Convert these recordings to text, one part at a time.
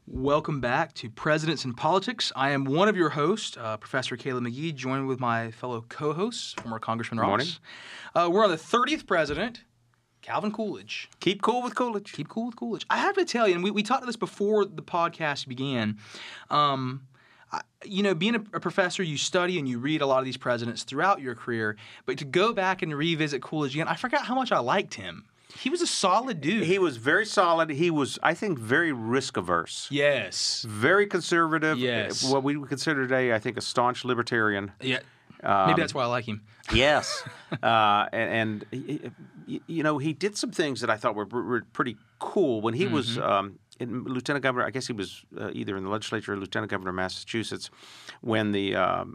Welcome back to Presidents in Politics. I am one of your hosts, Professor Caleb McGee, joined with my fellow co-hosts, former Congressman Ross. Morning. We're on the 30th president, Calvin Coolidge. Keep cool with Coolidge. Keep cool with Coolidge. I have to tell you, and we talked about this before the podcast began, being a professor, you study and you read a lot of these presidents throughout your career, but to go back and revisit Coolidge again, I forgot how much I liked him. He was a solid dude. He was very solid. He was, I think, very risk-averse. Yes. Very conservative. Yes. What we would consider today, I think, a staunch libertarian. Yeah. Maybe that's why I like him. Yes. And he did some things that I thought were pretty cool. When he was lieutenant governor, I guess he was either in the legislature or lieutenant governor of Massachusetts, when the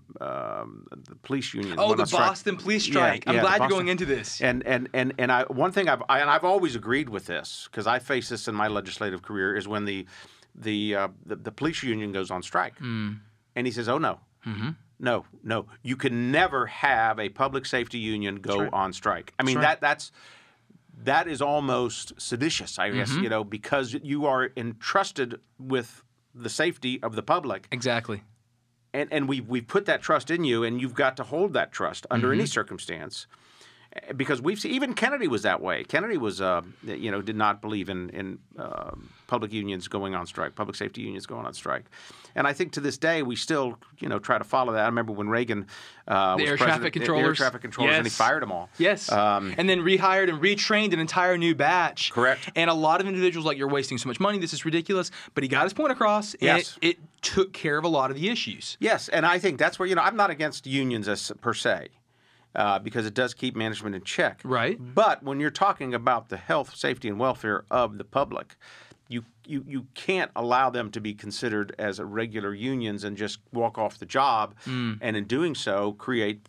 police union. Oh, the Boston police strike. I'm glad you're going into this. And one thing I've always agreed with this, because I face this in my legislative career, is when the police union goes on strike, and he says, "Oh no." Mm-hmm. No, you can never have a public safety union go on strike. I mean, that is almost seditious, I guess, because you are entrusted with the safety of the public. Exactly. And we put that trust in you, and you've got to hold that trust under any circumstance. Because we've seen, even Kennedy was that way. Kennedy was, did not believe in public unions going on strike, public safety unions going on strike. And I think to this day we still, try to follow that. I remember when Reagan was air president, traffic controllers, the air traffic controllers, and he fired them all. Yes, and then rehired and retrained an entire new batch. Correct. And a lot of individuals like, you're wasting so much money. This is ridiculous. But he got his point across, and it took care of a lot of the issues. Yes, and I think that's where I'm not against unions per se. Because it does keep management in check. Right. But when you're talking about the health, safety, and welfare of the public, you can't allow them to be considered as regular unions and just walk off the job, and in doing so create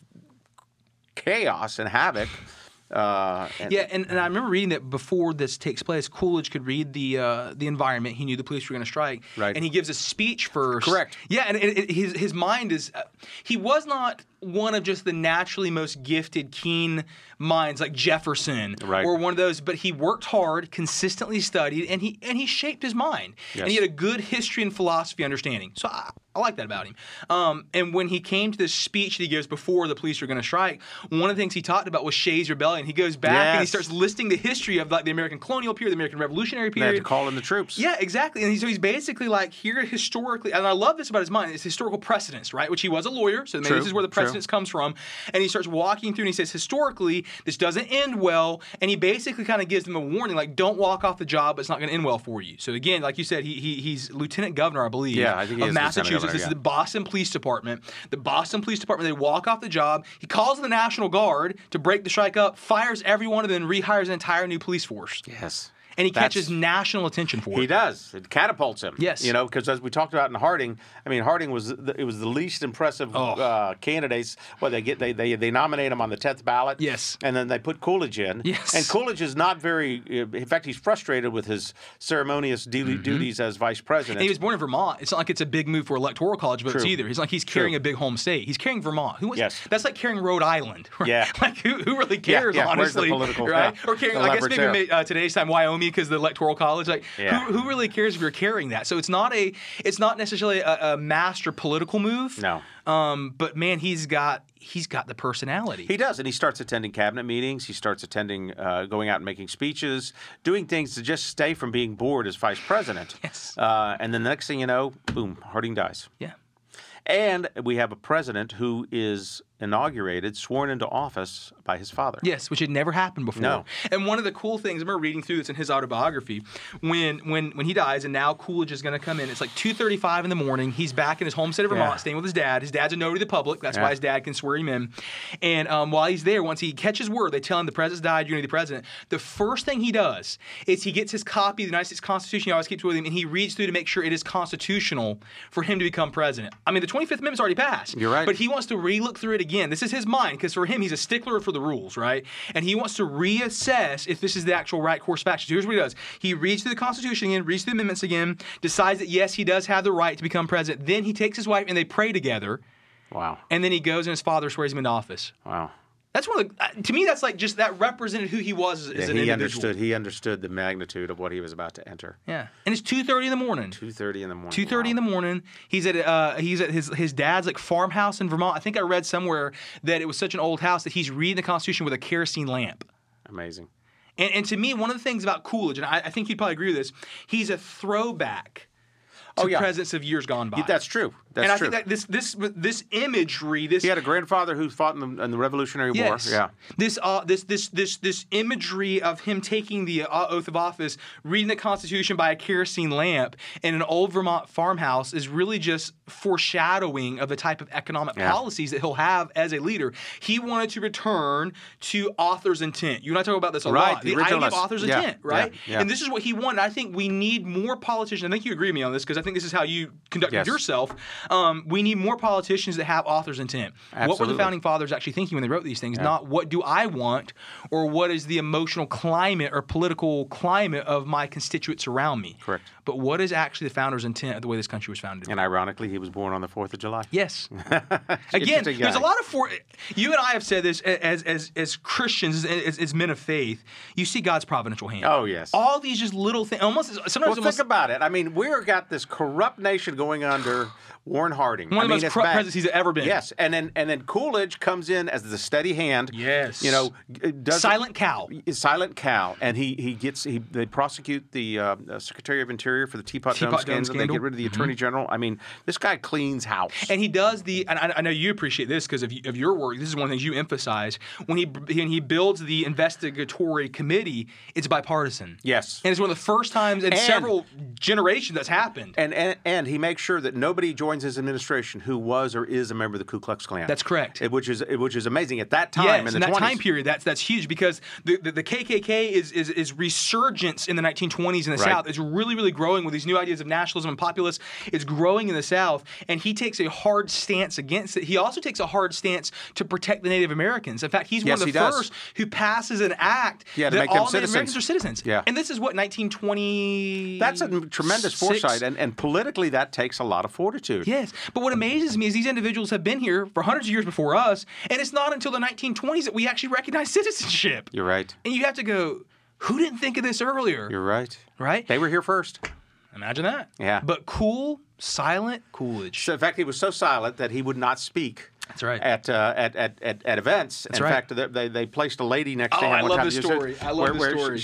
chaos and havoc. And I remember reading that before this takes place, Coolidge could read the environment. He knew the police were going to strike, right. And he gives a speech first. Correct. Yeah, and his mind is he was not one of just the naturally most gifted, keen minds like Jefferson, right. or one of those, but he worked hard, consistently studied, and he shaped his mind. Yes. And he had a good history and philosophy understanding. So I like that about him. And when he came to this speech that he gives before the police are going to strike, one of the things he talked about was Shays' Rebellion. He goes back and he starts listing the history of like the American colonial period, the American Revolutionary period. They had to call in the troops. Yeah, exactly. And so he's basically like, here historically, and I love this about his mind, it's historical precedents, right? Which he was a lawyer, so maybe this is where the precedents comes from. And he starts walking through and he says, historically, this doesn't end well. And he basically kind of gives them a warning, like, don't walk off the job, it's not going to end well for you. So again, like you said, he's lieutenant governor, I believe, I think he of is Massachusetts. This is the Boston Police Department. The Boston Police Department, they walk off the job. He calls the National Guard to break the strike up, fires every one of them, and rehires an entire new police force. Yes. And he catches national attention for it. He does. It catapults him. Yes. Because as we talked about in Harding, I mean, Harding was the least impressive candidates. Well, they nominate him on the 10th ballot. Yes. And then they put Coolidge in. Yes. And Coolidge is not very. In fact, he's frustrated with his ceremonious duties as vice president. And he was born in Vermont. It's not like it's a big move for electoral college votes either. It's like he's carrying a big home state. He's carrying Vermont. That's like carrying Rhode Island. Right? Yeah. Like who really cares? Honestly, where's the political, right? Or carrying. I guess maybe today's time Wyoming because the electoral college. Like who really cares if you're carrying that? So it's not necessarily a master political move. No. But man, he's got the personality. He does, and he starts attending cabinet meetings. He starts attending, going out and making speeches, doing things to just stay from being bored as vice president. Yes. And then the next thing you know, boom, Harding dies. Yeah. And we have a president who is inaugurated, sworn into office by his father. Yes, which had never happened before. No. And one of the cool things, I remember reading through this in his autobiography, when he dies and now Coolidge is going to come in, it's like 2:35 in the morning. He's back in his home state of Vermont, staying with his dad. His dad's a notary to the public. That's why his dad can swear him in. And while he's there, once he catches word, they tell him the president's died, you're going to be the president. The first thing he does is he gets his copy of the United States Constitution. He always keeps with him, and he reads through to make sure it is constitutional for him to become president. I mean, the 25th Amendment's already passed. You're right. But he wants to re-look through it again. This is his mind, because for him, he's a stickler for the rules, right? And he wants to reassess if this is the actual right course of action. So here's what he does. He reads through the Constitution again, reads through the amendments again, decides that, yes, he does have the right to become president. Then he takes his wife and they pray together. Wow. And then he goes and his father swears him into office. Wow. That's one of the, to me, that's like just that represented who he was as an individual. He understood the magnitude of what he was about to enter. Yeah, and it's 2:30 in the morning. 2:30 in the morning. 2:30 in the morning. He's at his dad's like farmhouse in Vermont. I think I read somewhere that it was such an old house that he's reading the Constitution with a kerosene lamp. Amazing. And to me, one of the things about Coolidge, and I think you'd probably agree with this, he's a throwback to presidents of years gone by. That's true. And I think that this imagery, he had a grandfather who fought in the Revolutionary War. Yeah. This imagery of him taking the oath of office, reading the Constitution by a kerosene lamp in an old Vermont farmhouse is really just foreshadowing of the type of economic policies that he'll have as a leader. He wanted to return to author's intent. You and I talk about this a lot. The idea of author's intent, right? Yeah. And this is what he wanted. I think we need more politicians. I think you agree with me on this because I think this is how you conducted yourself. We need more politicians that have author's intent. Absolutely. What were the founding fathers actually thinking when they wrote these things? Not what do I want or what is the emotional climate or political climate of my constituents around me. Correct. But what is actually the founder's intent of the way this country was founded? And ironically, he was born on the 4th of July. Yes. Again, there's a lot of you and I have said this as Christians, as men of faith. You see God's providential hand. Oh yes. All these just little things. Think about it. I mean, we've got this corrupt nation going under Warren Harding. One of the most corrupt presidents he's ever been. Yes, and then Coolidge comes in as the steady hand. Yes. Silent cow, and they prosecute the Secretary of Interior for the Teapot Dome scandal. They get rid of the Attorney General. I mean, this guy cleans house. And he does and I know you appreciate this because of your work. This is one of the things you emphasize when he builds the investigatory committee. It's bipartisan. Yes, and it's one of the first times in several generations that's happened. And he makes sure that nobody joins his administration who was or is a member of the Ku Klux Klan. That's correct. Which is amazing at that time in the 20s. That time period, that's huge because the KKK is resurgence in the 1920s in the South. It's really, really growing with these new ideas of nationalism and populism. It's growing in the South, and he takes a hard stance against it. He also takes a hard stance to protect the Native Americans. In fact, he's one of the first who passes an act that all Native Americans are citizens. Yeah. And this is what, 1920? That's a tremendous foresight, and politically that takes a lot of fortitude. Yes, but what amazes me is these individuals have been here for hundreds of years before us, and it's not until the 1920s that we actually recognize citizenship. You're right. And you have to go, who didn't think of this earlier? You're right. Right? They were here first. Imagine that. Yeah. But silent Coolidge. So in fact, he was so silent that he would not speak. That's right. At events. That's in right. fact, they placed a lady next to him. I love this story. I love this story.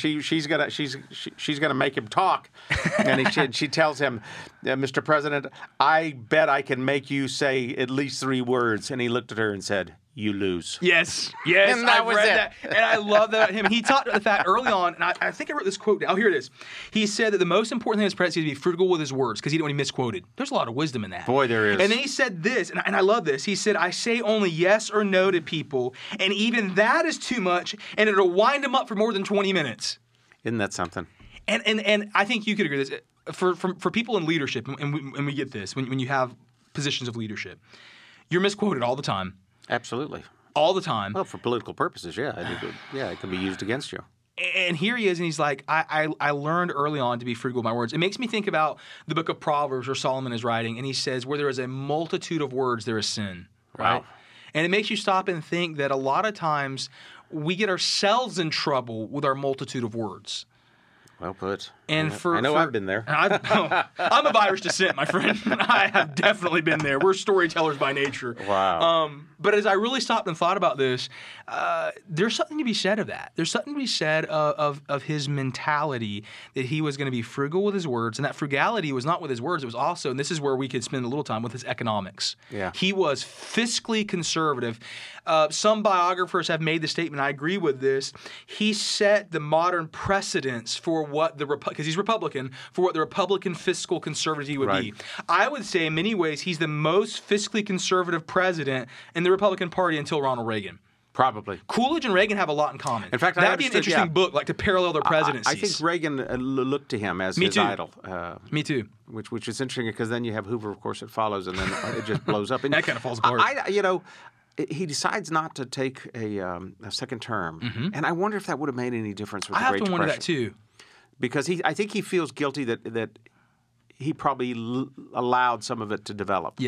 She's gonna make him talk, and she tells him, "Mr. President, I bet I can make you say at least 3 words." And he looked at her and said, "You lose." Yes. And I read that. And I love that about him. He talked about the fact early on, and I think I wrote this quote down. Oh, here it is. He said that the most important thing as president is to be frugal with his words because he didn't want to be misquoted. There's a lot of wisdom in that. Boy, there is. And then he said this, and I love this. He said, I say only yes or no to people, and even that is too much, and it'll wind them up for more than 20 minutes. Isn't that something? And I think you could agree with this. For people in leadership, and we get this, when you have positions of leadership, you're misquoted all the time. Absolutely. All the time. Well, for political purposes, yeah. It can be used against you. And here he is, and he's like, I learned early on to be frugal with my words. It makes me think about the book of Proverbs where Solomon is writing, and he says, where there is a multitude of words, there is sin. Right? Wow. And it makes you stop and think that a lot of times we get ourselves in trouble with our multitude of words. Well put. And I know I've been there. I'm of Irish descent, my friend. I have definitely been there. We're storytellers by nature. Wow. But as I really stopped and thought about this, there's something to be said of that. There's something to be said of his mentality that he was going to be frugal with his words, and that frugality was not with his words. It was also, and this is where we could spend a little time, with his economics. Yeah. He was fiscally conservative. Some biographers have made the statement, I agree with this, he set the modern precedence for what because he's Republican, for what the Republican fiscal conservative would be. I would say in many ways he's the most fiscally conservative president in the Republican Party until Ronald Reagan. Probably. Coolidge and Reagan have a lot in common. In fact, that'd be an interesting book, like to parallel their presidencies. I think Reagan looked to him as his idol. Me too. Which is interesting because then you have Hoover, of course, that follows, and then it just blows up. And that kind of falls apart. He decides not to take a second term, and I wonder if that would have made any difference with the Great Depression. I have to wonder that too. Because I think he feels guilty that he probably allowed some of it to develop. Yes.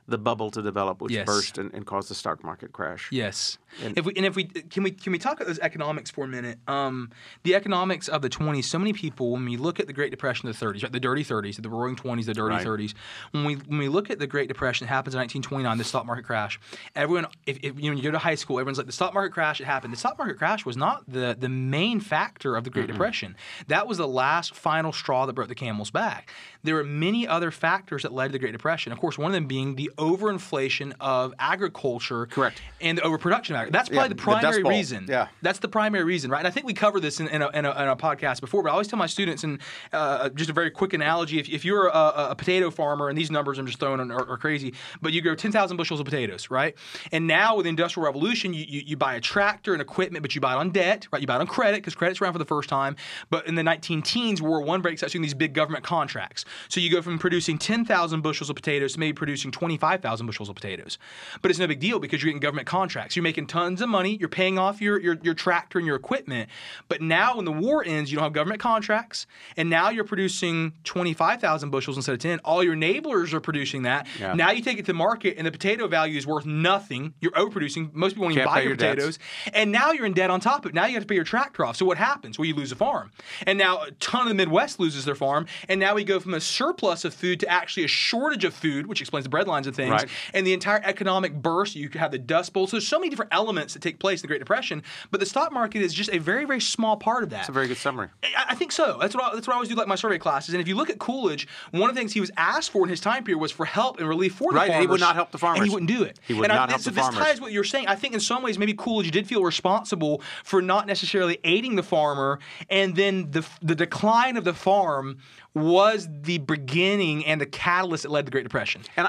the bubble to develop, which Yes. burst and caused the stock market crash. Yes. If we can we talk about those economics for a minute? The economics of the 20s. So many people, when we look at the Great Depression of the 30s, right, the dirty 30s, the Roaring 20s, the dirty Right. 30s. When we look at the Great Depression that happens in 1929, the stock market crash. Everyone, if you know, when you go to high school, everyone's like, the stock market crash. It happened. The stock market crash was not the main factor of the Great Depression. That was the last final straw that broke the camel's back. There were many other factors that led to the Great Depression. Of course, one of them being the overinflation of agriculture. Correct. And the overproduction of agriculture. That's probably the the primary Dust Bowl. reason. Yeah. That's the primary reason, right? And I think we covered this in a podcast before, but I always tell my students, and just a very quick analogy, if you're a potato farmer, and these numbers I'm just throwing on are crazy, but you grow 10,000 bushels of potatoes, right? And now with the Industrial Revolution, you buy a tractor and equipment, but you buy it on debt, right? You buy it on credit because credit's around for the first time. But in the 19-teens, World War I breaks out, doing these big government contracts. So you go from producing 10,000 bushels of potatoes to maybe producing 25,000 bushels of potatoes. But it's no big deal because you're getting government contracts. You're making tons of money. You're paying off your tractor and your equipment. But now when the war ends, you don't have government contracts. And now you're producing 25,000 bushels instead of 10. All your neighbors are producing that. Yeah. Now you take it to market and the potato value is worth nothing. You're overproducing. Most people won't even Can't buy pay your your debts. potatoes. And now you're in debt on top of it. Now you have to pay your tractor off. So what happens? Well, you lose a farm. And now a ton of the Midwest loses their farm. And now we go from a surplus of food to actually a shortage of food, which explains the breadlines of things. Right. And the entire economic burst. You could have the Dust Bowl. So there's so many different elements that take place in the Great Depression. But the stock market is just a very, very small part of that. That's a very good summary. I think so. That's what I always do, like my survey classes. And if you look at Coolidge, one of the things he was asked for in his time period was for help and relief for the Right, farmers. and he would not help the farmers. And he wouldn't do it. He would not help the farmers. This ties what you're saying. I think in some ways maybe Coolidge did feel responsible for not necessarily aiding the farmer, and then the decline of the farm was the beginning and the catalyst that led to the Great Depression. And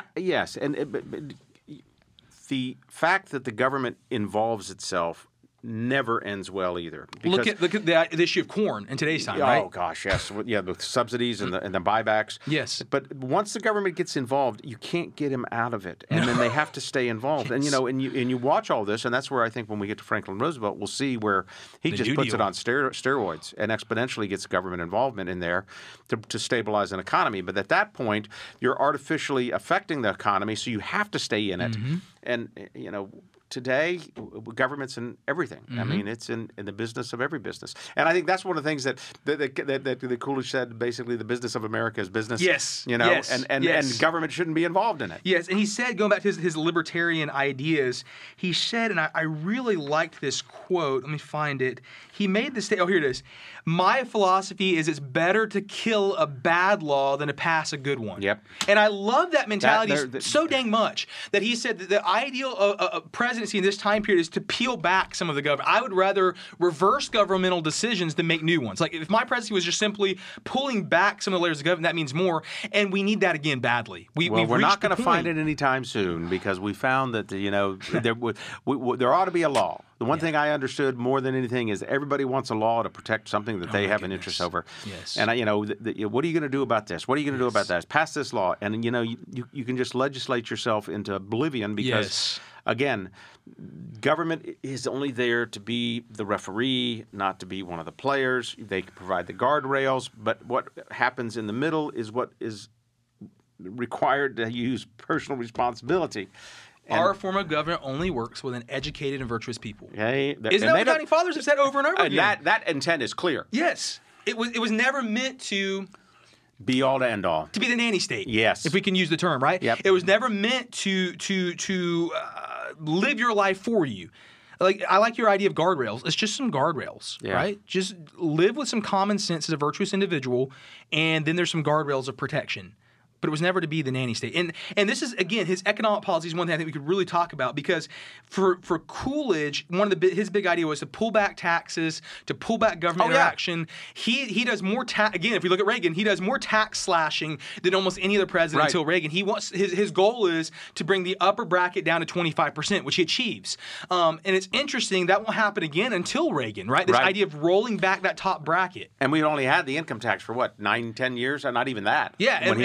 the fact that the government involves itself never ends well either. Look at the issue of corn in today's time, right? Oh gosh, yes, yeah, the subsidies and the buybacks. Yes. But once the government gets involved, you can't get them out of it, and then they have to stay involved. And you watch all this, and that's where I think when we get to Franklin Roosevelt, we'll see where he just puts it on steroids and exponentially gets government involvement in there to stabilize an economy. But at that point, you're artificially affecting the economy, so you have to stay in it. And today, government's in everything. I mean, it's in the business of every business. And I think that's one of the things that Coolidge said, basically, the business of America is business. Yes. Yes. And Yes. government shouldn't be involved in it. Yes, and he said, going back to his libertarian ideas, he said, and I really liked this quote. Let me find it. He made the statement. Oh, here it is. My philosophy is it's better to kill a bad law than to pass a good one. Yep. And I love that mentality so dang much that he said that the ideal of presidency in this time period is to peel back some of the government. I would rather reverse governmental decisions than make new ones. Like if my presidency was just simply pulling back some of the layers of government, that means more. And we need that again badly. We're not going to find it anytime soon because we found that there ought to be a law. The one thing I understood more than anything is everybody wants a law to protect something that they have an interest over. Yes. And what are you going to do about this? What are you going to do about that? Pass this law, and you can just legislate yourself into oblivion because, again, government is only there to be the referee, not to be one of the players. They can provide the guardrails, but what happens in the middle is what is required to use personal responsibility. Our form of government only works with an educated and virtuous people. Isn't that what the Founding Fathers have said over and over again? That intent is clear. Yes. It was never meant to be all to end all. To be the nanny state. Yes. If we can use the term, right? Yep. It was never meant to live your life for you. Like I like your idea of guardrails. It's just some guardrails, right? Just live with some common sense as a virtuous individual, and then there's some guardrails of protection. But it was never to be the nanny state. And this is, again, his economic policy is one thing I think we could really talk about because for Coolidge, his big idea was to pull back taxes, to pull back government interaction. He does more again, if we look at Reagan, he does more tax slashing than almost any other president until Reagan. He wants his goal is to bring the upper bracket down to 25%, which he achieves. And it's interesting, that won't happen again until Reagan, right? This idea of rolling back that top bracket. And we only had the income tax for 9-10 years? Not even that. Yeah, when he was president.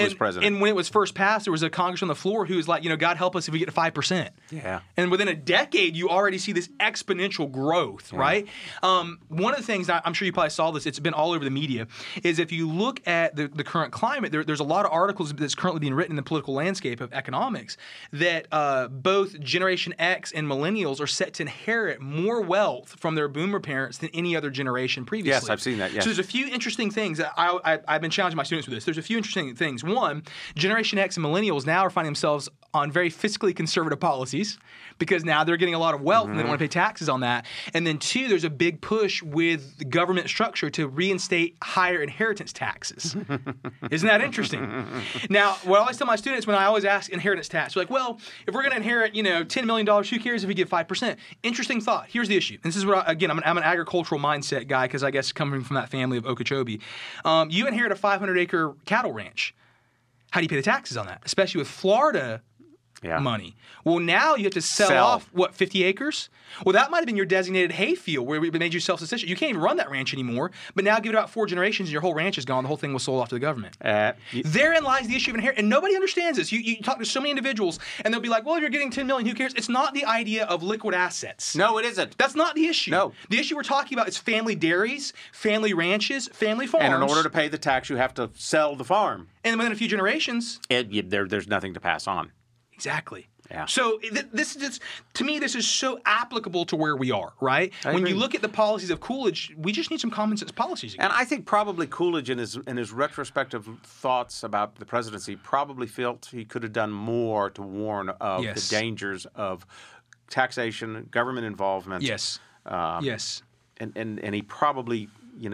president. And when it was first passed, there was a Congress on the floor who was like, God help us if we get to 5%. Yeah. And within a decade, you already see this exponential growth, right? One of the things, I'm sure you probably saw this, it's been all over the media, is if you look at the current climate, there's a lot of articles that's currently being written in the political landscape of economics that both Generation X and millennials are set to inherit more wealth from their boomer parents than any other generation previously. Yes, I've seen that, yes. So there's a few interesting things that I've been challenging my students with this. There's a few interesting things. One, Generation X and millennials now are finding themselves on very fiscally conservative policies because now they're getting a lot of wealth and they don't want to pay taxes on that. And then two, there's a big push with the government structure to reinstate higher inheritance taxes. Isn't that interesting? Now, what I always tell my students when I always ask inheritance tax, they're like, well, if we're going to inherit, $10 million, who cares if we give 5%? Interesting thought. Here's the issue. And this is what, I'm an agricultural mindset guy because I guess coming from that family of Okeechobee. You inherit a 500-acre cattle ranch. How do you pay the taxes on that? Especially with Florida money. Well, now you have to sell off, 50 acres? Well, that might have been your designated hay field where we made you self-sufficient. You can't even run that ranch anymore, but now give it about 4 generations and your whole ranch is gone. The whole thing was sold off to the government. Therein lies the issue of inheritance, and nobody understands this. You talk to so many individuals, and they'll be like, well, if you're getting $10 million, who cares? It's not the idea of liquid assets. No, it isn't. That's not the issue. No. The issue we're talking about is family dairies, family ranches, family farms. And in order to pay the tax, you have to sell the farm. And within a few generations... there's nothing to pass on. Exactly. Yeah. So this is to me, this is so applicable to where we are, right? When you look at the policies of Coolidge, we just need some common sense policies again. And I think probably Coolidge, in his retrospective thoughts about the presidency, probably felt he could have done more to warn of the dangers of taxation, government involvement. Yes. Yes. And he probably,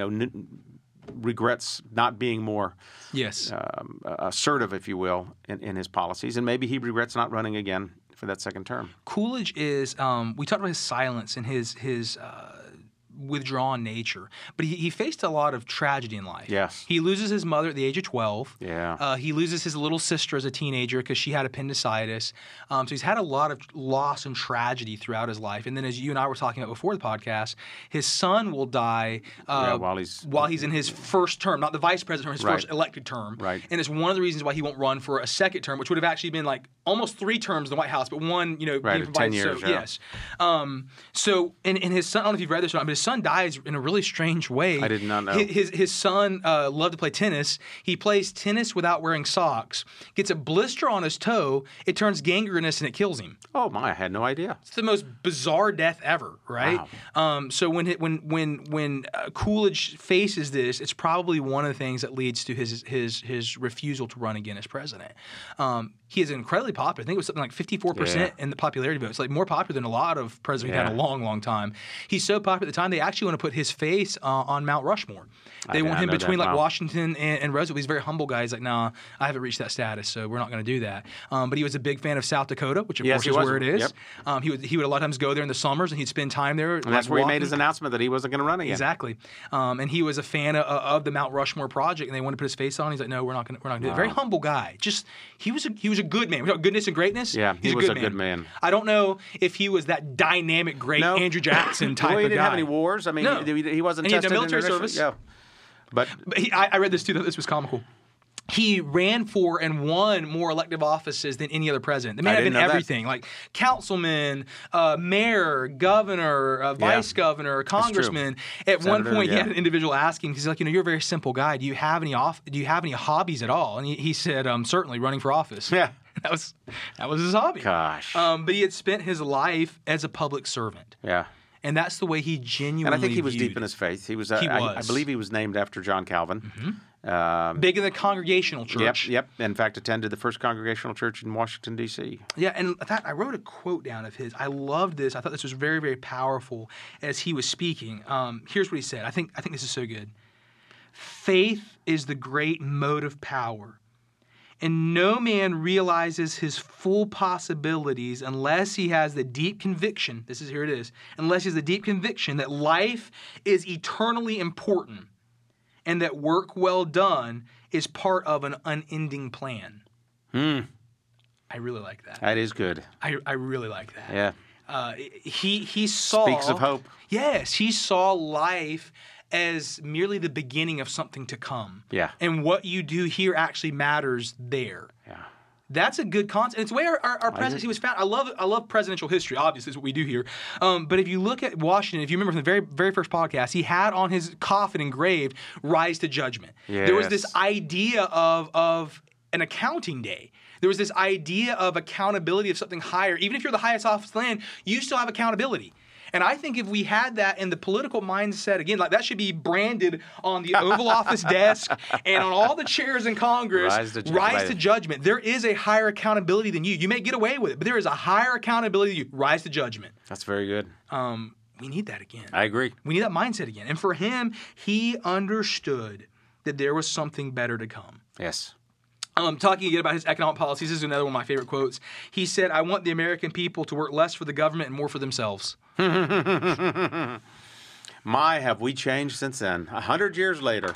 regrets not being more assertive, if you will, in his policies. And maybe he regrets not running again for that second term. Coolidge is, we talked about his silence and his withdrawn nature, but he faced a lot of tragedy in life. Yes. He loses his mother at the age of 12. Yeah. He loses his little sister as a teenager because she had appendicitis. So he's had a lot of loss and tragedy throughout his life. And then as you and I were talking about before the podcast, his son will die while he's in his first term, not the vice president term, his first elected term. Right. And it's one of the reasons why he won't run for a second term, which would have actually been like almost 3 terms in the White House, but one, being provided. 10 years, yes. So, and his son, I don't know if you've read this or not, but his son dies in a really strange way. I did not know. His son loved to play tennis. He plays tennis without wearing socks, gets a blister on his toe, it turns gangrenous, and it kills him. Oh my, I had no idea. It's the most bizarre death ever, right? Wow. So when Coolidge faces this, it's probably one of the things that leads to his refusal to run again as president. He is incredibly popular. I think it was something like 54% in the popularity vote. It's like more popular than a lot of presidents we've had in a long, long time. He's so popular at the time, they actually want to put his face on Mount Rushmore. They want him between Washington and Roosevelt. He's a very humble guy. He's like, nah, I haven't reached that status, so we're not going to do that. But he was a big fan of South Dakota, which of course is where it is. Yep. He would a lot of times go there in the summers, and he'd spend time there. And that's where he made his announcement that he wasn't going to run again. Exactly. And he was a fan of the Mount Rushmore project, and they wanted to put his face on. He's like, no, we're not going to do it. Very humble guy. Just he was a good man. We talk goodness and greatness. Yeah, he was a good man. I don't know if he was that dynamic, great Andrew Jackson type of guy. He didn't have any wars. I mean, he wasn't and tested he had no military service. Yeah. But I read this too. This was comical. He ran for and won more elective offices than any other president. The man had been everything, like councilman, mayor, governor, vice governor, congressman. At one point, he had an individual ask him, he's like, you're a very simple guy. Do you have any hobbies at all? And he said, certainly running for office. Yeah. That was his hobby. Gosh. But he had spent his life as a public servant. Yeah. And that's the way he genuinely And I think he was deep in his faith. He was. I believe he was named after John Calvin. Mm-hmm. Big in the Congregational Church. Yep. In fact, attended the first Congregational Church in Washington, D.C. Yeah, and I wrote a quote down of his. I loved this. I thought this was very, very powerful as he was speaking. Here's what he said. I think this is so good. Faith is the great motive power. And no man realizes his full possibilities unless he has the deep conviction, unless he has the deep conviction that life is eternally important and that work well done is part of an unending plan. I really like that. That is good. I really like that. Yeah. He saw... Speaks of hope. Yes, he saw life as merely the beginning of something to come. Yeah. And what you do here actually matters there. Yeah. That's a good concept. It's the way our presidency was found. I love presidential history. Obviously, is what we do here. But if you look at Washington, if you remember from the very, very first podcast, he had on his coffin engraved "Rise to Judgment." Yes. There was this idea of an accounting day. There was this idea of accountability of something higher. Even if you're the highest office in the land, you still have accountability. And I think if we had that in the political mindset, again, like that should be branded on the Oval Office desk and on all the chairs in Congress, rise to judgment. There is a higher accountability than you. You may get away with it, but there is a higher accountability than you. Rise to judgment. That's very good. We need that again. I agree. We need that mindset again. And for him, he understood that there was something better to come. Yes. Talking again about his economic policies, this is another one of my favorite quotes. He said, "I want the American people to work less for the government and more for themselves." My, have we changed since then? 100 years later.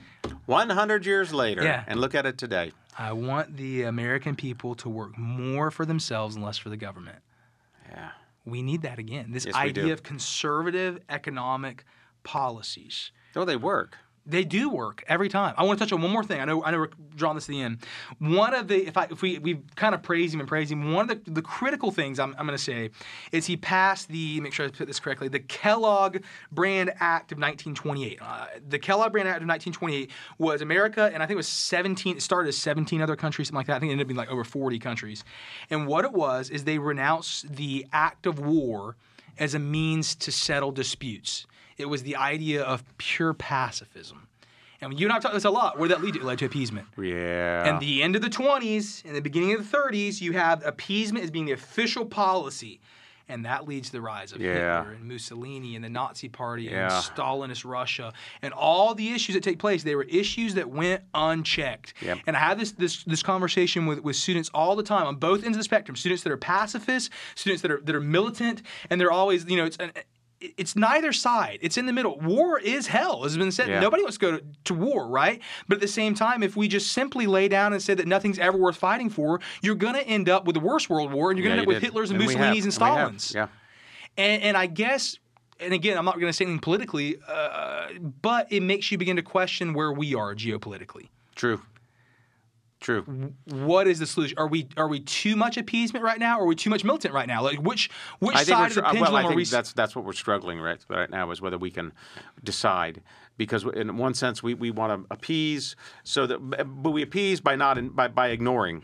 100 years later. Yeah. And look at it today. I want the American people to work more for themselves and less for the government. Yeah. We need that again. This Yes, we do. idea of conservative economic policies. Oh, they work. They do work every time. I want to touch on one more thing. I know we're drawing this to the end. One of the, if we kind of praise him, one of the critical things I'm going to say is he passed make sure I put this correctly, the Kellogg Brand Act of 1928. The Kellogg Brand Act of 1928 was America, and I think it was 17, it started as 17 other countries, something like that. I think it ended up being like over 40 countries. And what it was is they renounced the act of war as a means to settle disputes. It was the idea of pure pacifism. And you and I have talked about this a lot. Where did that lead to? It led to appeasement. Yeah. And the end of the 20s and the beginning of the 30s, you have appeasement as being the official policy. And that leads to the rise of Hitler and Mussolini and the Nazi Party and Stalinist Russia and all the issues that take place. They were issues that went unchecked. Yep. And I have this conversation with students all the time on both ends of the spectrum. Students that are pacifists, students that are militant, and they're always, it's neither side. It's in the middle. War is hell, as has been said. Yeah. Nobody wants to go to war, right? But at the same time, if we just simply lay down and say that nothing's ever worth fighting for, you're going to end up with the worst world war, and you're going to end up with Hitler's and Mussolini's and Stalin's. Yeah. And I guess, and again, I'm not going to say anything politically, but it makes you begin to question where we are geopolitically. True. What is the solution? Are we too much appeasement right now, or are we too much militant right now? Like which I think side of the pendulum I are we? think that's what we're struggling right now is whether we can decide. Because in one sense we want to appease, but we appease by ignoring,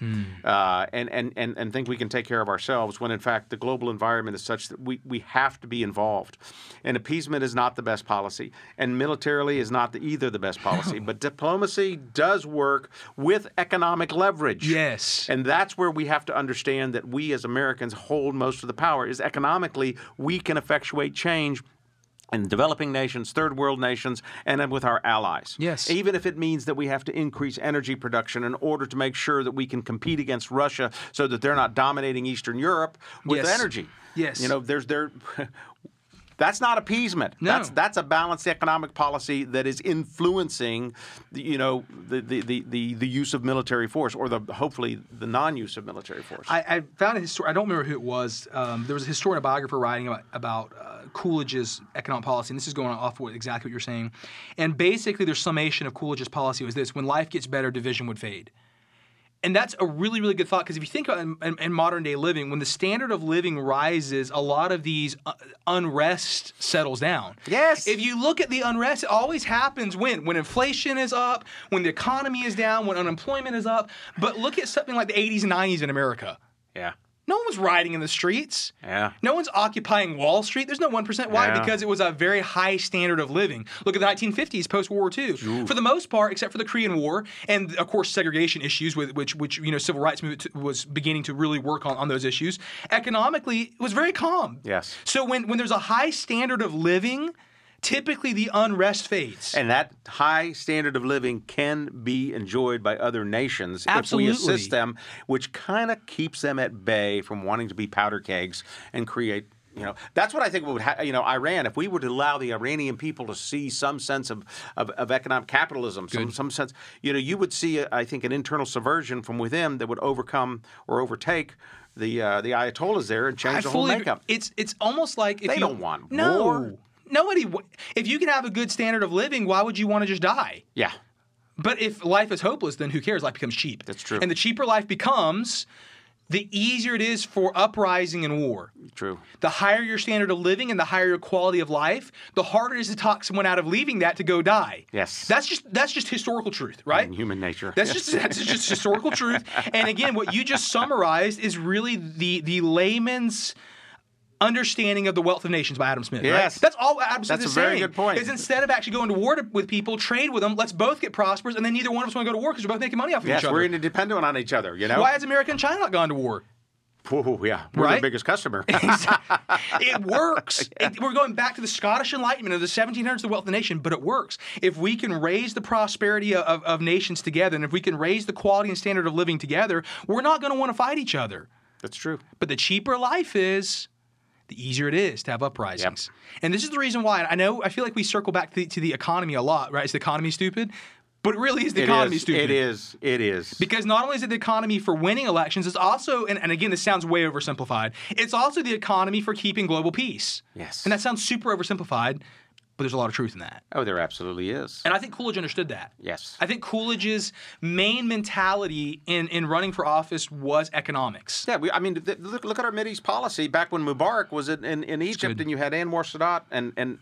and think we can take care of ourselves. When in fact the global environment is such that we have to be involved, and appeasement is not the best policy, and militarily is not either the best policy. But diplomacy does work with economic leverage. Yes, and that's where we have to understand that we as Americans hold most of the power. Is economically we can effectuate change in developing nations, third world nations, and then with our allies. Yes. Even if it means that we have to increase energy production in order to make sure that we can compete against Russia so that they're not dominating Eastern Europe with energy. Yes. That's not appeasement. No. That's a balanced economic policy that is influencing the use of military force, or hopefully the non-use of military force. I found a historian. I don't remember who it was. There was a historian, a biographer writing about Coolidge's economic policy, and this is going off with exactly what you're saying. And basically, their summation of Coolidge's policy was this: when life gets better, division would fade. And that's a really, really good thought, because if you think in modern day living, when the standard of living rises, a lot of these unrest settles down. Yes. If you look at the unrest, it always happens when inflation is up, when the economy is down, when unemployment is up. But look at something like the 80s and 90s in America. Yeah. No one was rioting in the streets. Yeah. No one's occupying Wall Street. There's no 1%. Why? Yeah. Because it was a very high standard of living. Look at the 1950s, post-World War II. Ooh. For the most part, except for the Korean War and, of course, segregation issues, which civil rights movement was beginning to really work on those issues. Economically, it was very calm. Yes. So when there's a high standard of living, typically the unrest fades. And that high standard of living can be enjoyed by other nations Absolutely. if we assist them, which kind of keeps them at bay from wanting to be powder kegs and create. That's what I think would Iran, if we would allow the Iranian people to see some sense of economic capitalism, some sense, you would see, I think, an internal subversion from within that would overcome or overtake the Ayatollahs there and change the whole makeup. It's almost like if they don't want war. If you can have a good standard of living, why would you want to just die? Yeah. But if life is hopeless, then who cares? Life becomes cheap. That's true. And the cheaper life becomes, the easier it is for uprising and war. True. The higher your standard of living and the higher your quality of life, the harder it is to talk someone out of leaving that to go die. Yes. That's just historical truth, right? And human nature. That's just historical truth. And again, what you just summarized is really the layman's understanding of The Wealth of Nations by Adam Smith. Yes. Right? That's all Adam Smith is saying. That's a very good point. Is instead of actually going to war with people, trade with them, let's both get prosperous, and then neither one of us want to go to war because we're both making money off of each other. Yes, we're interdependent on each other, you know? Why has America and China not gone to war? Oh, yeah. We're Right? the biggest customer. It works. We're going back to the Scottish Enlightenment of the 1700s, the wealth of the nation, but it works. If we can raise the prosperity of nations together, and if we can raise the quality and standard of living together, we're not going to want to fight each other. That's true. But the cheaper life is, the easier it is to have uprisings. Yep. And this is the reason why. I feel like we circle back to the economy a lot, right? Is the economy stupid? But it really is the economy stupid. It is. Because not only is it the economy for winning elections, it's also, and again, this sounds way oversimplified, it's also the economy for keeping global peace. Yes. And that sounds super oversimplified, but there's a lot of truth in that. Oh, there absolutely is. And I think Coolidge understood that. Yes. I think Coolidge's main mentality in running for office was economics. Yeah, look at our Mideast policy back when Mubarak was in Egypt, and you had Anwar Sadat and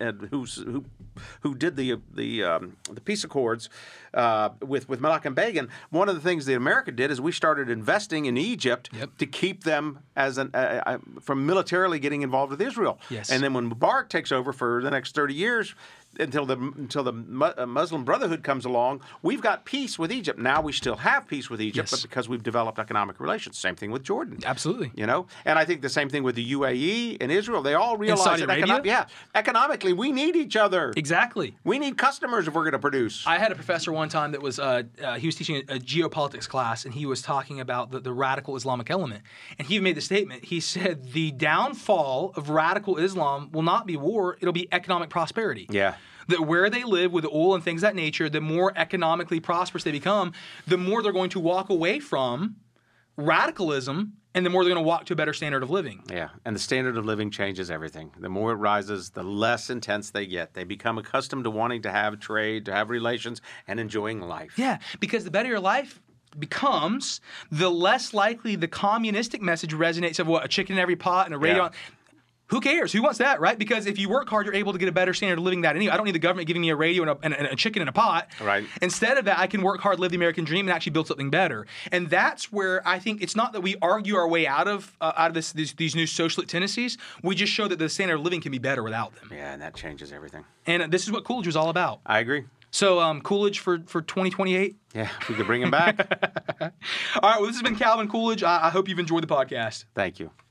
who did the peace accords with Menachem Begin. One of the things that America did is we started investing in Egypt to keep them as from militarily getting involved with Israel. Yes. And then when Mubarak takes over for the next 30 years, until the Muslim Brotherhood comes along, we've got peace with Egypt. Now we still have peace with Egypt, Yes. but because we've developed economic relations. Same thing with Jordan. Absolutely. You know, and I think the same thing with the UAE and Israel. They all realize Saudi Arabia? economically we need each other. Exactly. We need customers if we're going to produce. I had a professor one time that was he was teaching a geopolitics class, and he was talking about the radical Islamic element. And he made the statement. He said the downfall of radical Islam will not be war; it'll be economic prosperity. Yeah. That where they live with oil and things of that nature, the more economically prosperous they become, the more they're going to walk away from radicalism, and the more they're going to walk to a better standard of living. Yeah, and the standard of living changes everything. The more it rises, the less intense they get. They become accustomed to wanting to have trade, to have relations, and enjoying life. Yeah, because the better your life becomes, the less likely the communistic message resonates of what, a chicken in every pot and a radio. Yeah. Who cares? Who wants that, right? Because if you work hard, you're able to get a better standard of living that anyway. I don't need the government giving me a radio and a chicken in a pot. Right. Instead of that, I can work hard, live the American dream, and actually build something better. And that's where I think it's not that we argue our way out of these new socialist tendencies. We just show that the standard of living can be better without them. Yeah, and that changes everything. And this is what Coolidge was all about. I agree. So Coolidge for 2028. Yeah, if we could bring him back. All right, well, this has been Calvin Coolidge. I hope you've enjoyed the podcast. Thank you.